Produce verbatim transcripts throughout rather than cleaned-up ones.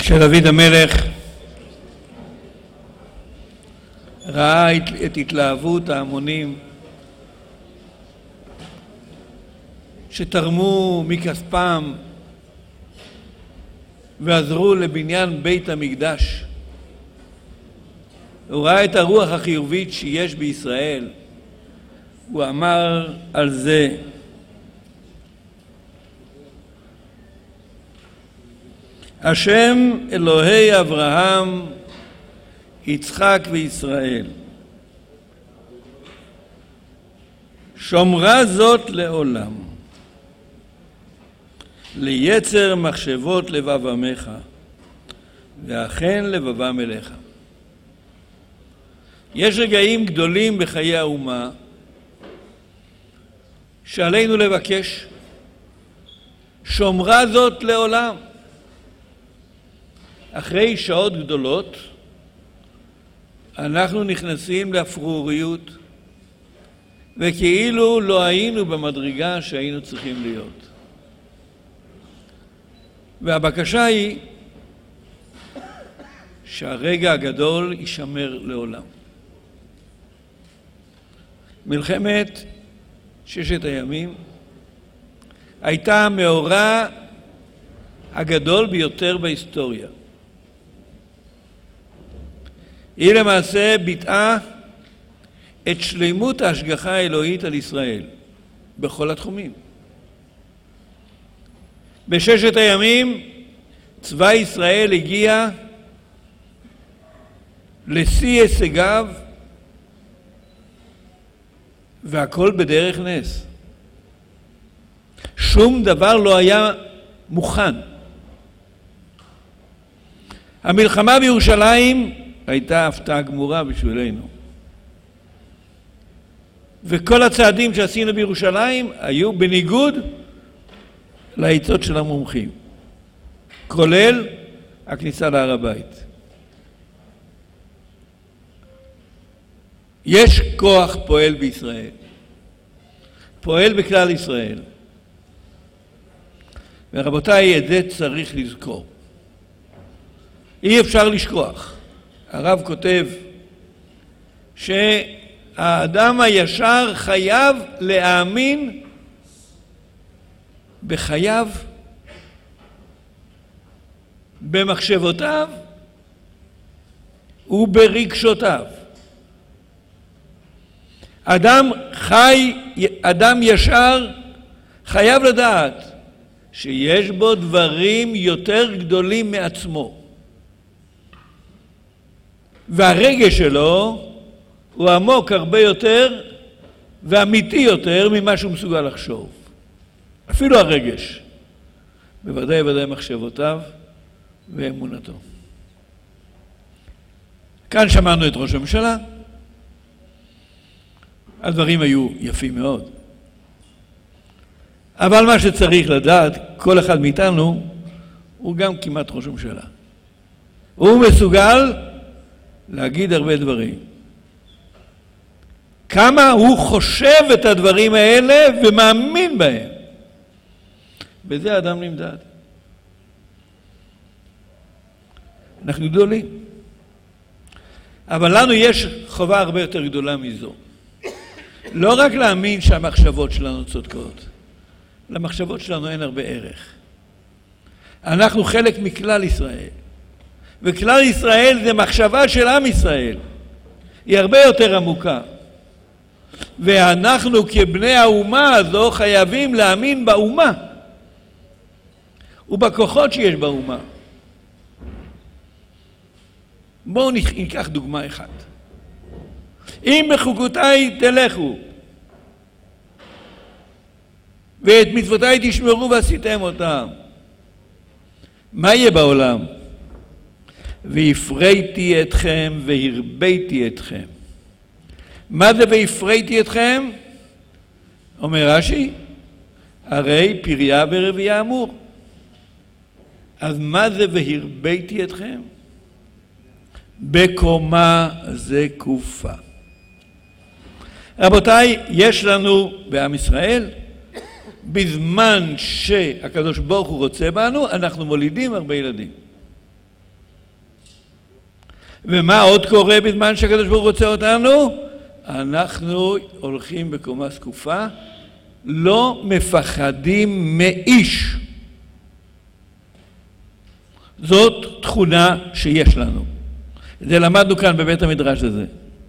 כשדוד המלך ראה את התלהבות ההמונים שתרמו מכספם ועזרו לבניין בית המקדש, הוא ראה את הרוח החיובית שיש בישראל. הוא אמר על זה: השם אלוהי אברהם, יצחק וישראל, שומרה זאת לעולם, ליצר מחשבות לבב עמך, ואכן לבבם אליך. יש רגעים גדולים בחיי האומה שעלינו לבקש, שומרה זאת לעולם. אחרי שעות גדולות אנחנו נכנסים לאפרוריות, וכאילו לא היינו במדרגה שהיינו צריכים להיות. והבקשה היא שהרגע הגדול יישמר לעולם. מלחמת ששת הימים הייתה המאורע הגדול ביותר בהיסטוריה. היא למעשה ביטאה את שלמות ההשגחה האלוהית על ישראל בכל התחומים. בששת הימים צבא ישראל הגיע לשיא הישגיו, והכל בדרך נס. שום דבר לא היה מוכן. המלחמה בירושלים הייתה הפתעה גמורה בשבילנו. וכל הצעדים שעשינו בירושלים היו בניגוד לעצות של המומחים, כולל הכניסה להר הבית. יש כוח פועל בישראל, פועל בכלל ישראל. ורבותיי, את זה צריך לזכור. אי אפשר לשכוח. הרב כותב שהאדם הישר חייב להאמין בחייו, במחשבותיו וברגשותיו. אדם חי, אדם ישר חייב לדעת שיש בו דברים יותר גדולים מעצמו. והרגש שלו הוא עמוק הרבה יותר ואמיתי יותר ממה שהוא מסוגל לחשוב. אפילו הרגש, בוודאי ובוודאי מחשבותיו ואמונתו. כאן שמענו את ראש הממשלה. הדברים היו יפים מאוד. אבל מה שצריך לדעת, כל אחד מאיתנו הוא גם כמעט ראש הממשלה. הוא מסוגל להגיד הרבה דברים. כמה הוא חושב את הדברים האלה ומאמין בהם. בזה האדם נמדד. אנחנו גדולים. אבל לנו יש חובה הרבה יותר גדולה מזו. לא רק להאמין שהמחשבות שלנו צודקות. למחשבות שלנו אין הרבה ערך. אנחנו חלק מכלל ישראל. וכלל ישראל זה מחשבה של עם ישראל. היא הרבה יותר עמוקה. ואנחנו כבני האומה הזו חייבים להאמין באומה. ובכוחות שיש באומה. בואו ניקח דוגמה אחת. אם בחוקותיי תלכו, ואת מצוותיי תשמרו ועשיתם אותם, מה יהיה בעולם? והפריתי אתכם והרביתי אתכם. מה זה והפריתי אתכם? אומר רש"י, הרי פריה ורבייה אמור. אז מה זה והרביתי אתכם? בקומה זקופה. רבותיי, יש לנו בעם ישראל, בזמן שהקדוש ברוך הוא רוצה בנו, אנחנו מולידים הרבה ילדים. ומה עוד קורה בזמן שהקדוש ברוך הוא רוצה אותנו? אנחנו הולכים בקומה זקופה, לא מפחדים מאיש. זאת תכונה שיש לנו. זה למדנו כאן בבית המדרש הזה.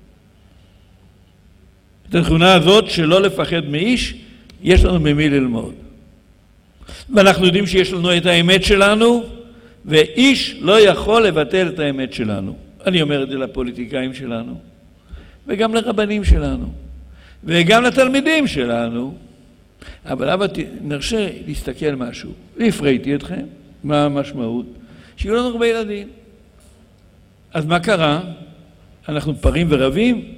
את התכונה הזאת שלא לפחד מאיש, יש לנו ממי ללמוד. ואנחנו יודעים שיש לנו את האמת שלנו, ואיש לא יכול לבטל את האמת שלנו. אני אומר את זה לפוליטיקאים שלנו, וגם לרבנים שלנו, וגם לתלמידים שלנו. אבל אבא, נרשה להסתכל משהו. והפרעתי אתכם, מה המשמעות? שיהיו לנו הרבה ילדים. אז מה קרה? אנחנו פרים ורבים?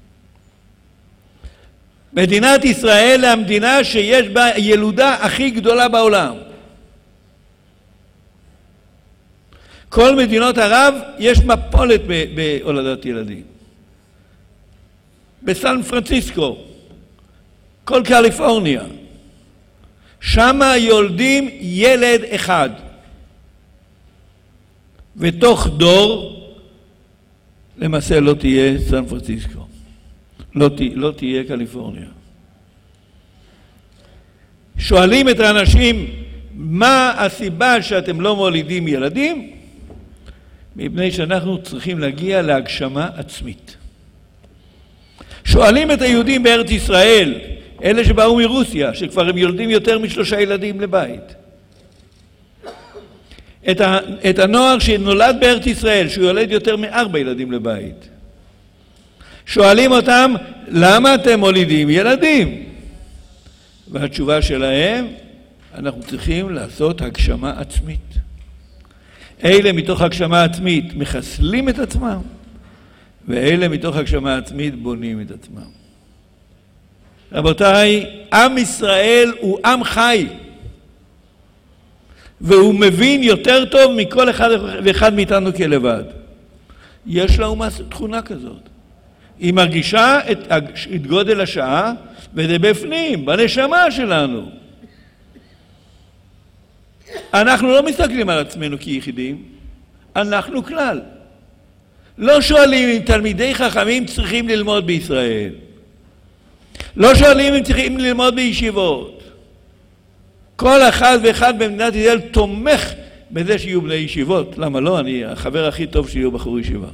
מדינת ישראל היא המדינה שיש בה ילודה הכי גדולה בעולם. כל מדינות ערב יש מפולת בהולדת ילדים. בסן פרנסיסקו, כל קליפורניה, שם יולדים ילד אחד. ותוך דור, למעשה לא תהיה סן פרנסיסקו. לא, לא תהיה קליפורניה. שואלים את האנשים, מה הסיבה שאתם לא מולידים ילדים? מפני שאנחנו צריכים להגיע להגשמה עצמית. שואלים את היהודים בארץ ישראל, אלה שבאו מרוסיה, שכבר הם יולדים יותר משלושה ילדים לבית. את, ה, את הנוער שנולד בארץ ישראל, שהוא יולד יותר מארבע ילדים לבית. שואלים אותם, למה אתם מולידים ילדים? והתשובה שלהם, אנחנו צריכים לעשות הגשמה עצמית. אלה מתוך הגשמה עצמית מחסלים את עצמם, ואלה מתוך הגשמה עצמית בונים את עצמם. רבותיי, עם ישראל הוא עם חי, והוא מבין יותר טוב מכל אחד ואחד מאיתנו כלבד. יש לה תכונה כזאת. היא מרגישה את, את גודל השעה, וזה בפנים, בנשמה שלנו. אנחנו לא מסתכלים על עצמנו כיחידים, אנחנו כלל. לא שואלים אם תלמידי חכמים צריכים ללמוד בישראל. לא שואלים אם צריכים ללמוד בישיבות. כל אחד ואחד במדינת ישראל תומך בזה שיהיו בני ישיבות. למה לא? אני החבר הכי טוב שיהיו בחור ישיבה.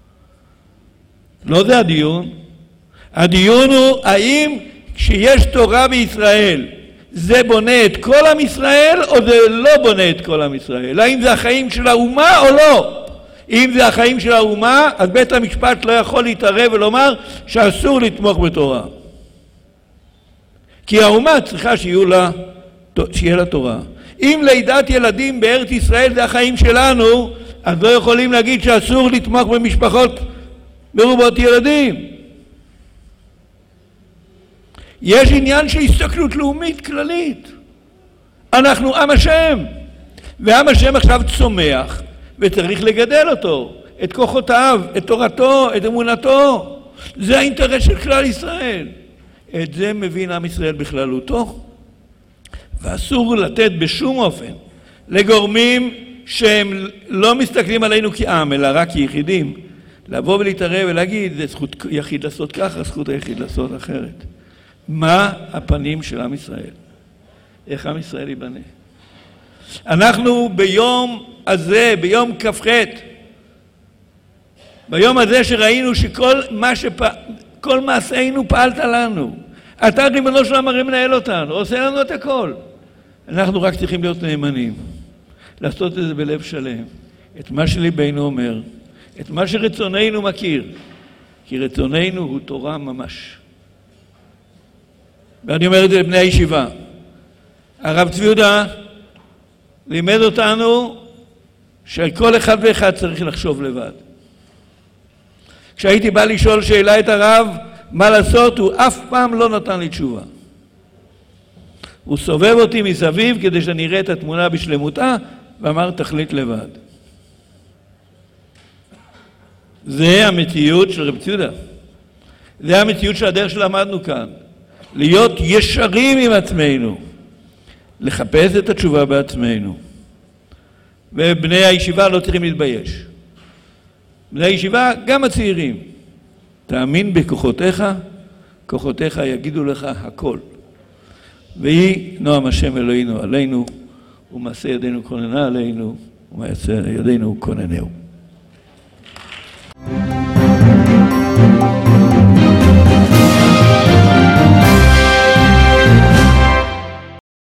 לא זה הדיון. הדיון הוא האם כשיש תורה בישראל זה בונה את כל עם ישראל או זה לא בונה את כל עם ישראל? האם זה החיים של האומה או לא? אם זה החיים של האומה, אז בית המשפט לא יכול להתערב ולומר שאסור לתמוך בתורה. כי האומה צריכה שיהיו לה, שיהיה לה תורה. אם לידת ילדים בארץ ישראל זה החיים שלנו, אז לא יכולים להגיד שאסור לתמוך במשפחות מרובות ילדים. יש עניין של הסתכלות לאומית כללית. אנחנו עם השם, ועם השם עכשיו צומח, וצריך לגדל אותו, את כוחותיו, את תורתו, את אמונתו. זה האינטרס של כלל ישראל. את זה מבין עם ישראל בכללותו, ואסור לתת בשום אופן לגורמים שהם לא מסתכלים עלינו כעם, אלא רק כיחידים, לבוא ולהתערב ולהגיד, זה זכות יחיד לעשות ככה, זכות היחיד לעשות אחרת. מה הפנים של עם ישראל? איך עם ישראל ייבנה? אנחנו ביום הזה, ביום כ"ח, ביום הזה שראינו שכל מה שפ... כל מעשינו פעלת לנו. אתה ריבונו של עולם הרי מנהל אותנו, עושה לנו את הכל. אנחנו רק צריכים להיות נאמנים, לעשות את זה בלב שלם, את מה שליבנו אומר, את מה שרצוננו מכיר, כי רצוננו הוא תורה ממש. ואני אומר את זה לבני הישיבה. הרב צבי יהודה לימד אותנו שכל אחד ואחד צריך לחשוב לבד. כשהייתי בא לשאול שאלה את הרב מה לעשות, הוא אף פעם לא נתן לי תשובה. הוא סובב אותי מסביב כדי שאני אראה את התמונה בשלמותה, ואמר תחליט לבד. זה המציאות של רב ציודה. זה המציאות של הדרך שלמדנו כאן. להיות ישרים עם עצמנו. לחפש את התשובה בעצמנו. ובני הישיבה לא צריכים להתבייש. בני הישיבה, גם הצעירים. תאמין בכוחותיך, כוחותיך יגידו לך הכל. ויהי נועם השם אלוהינו עלינו, ומעשה ידינו כוננה עלינו, ומעשה ידינו כוננהו.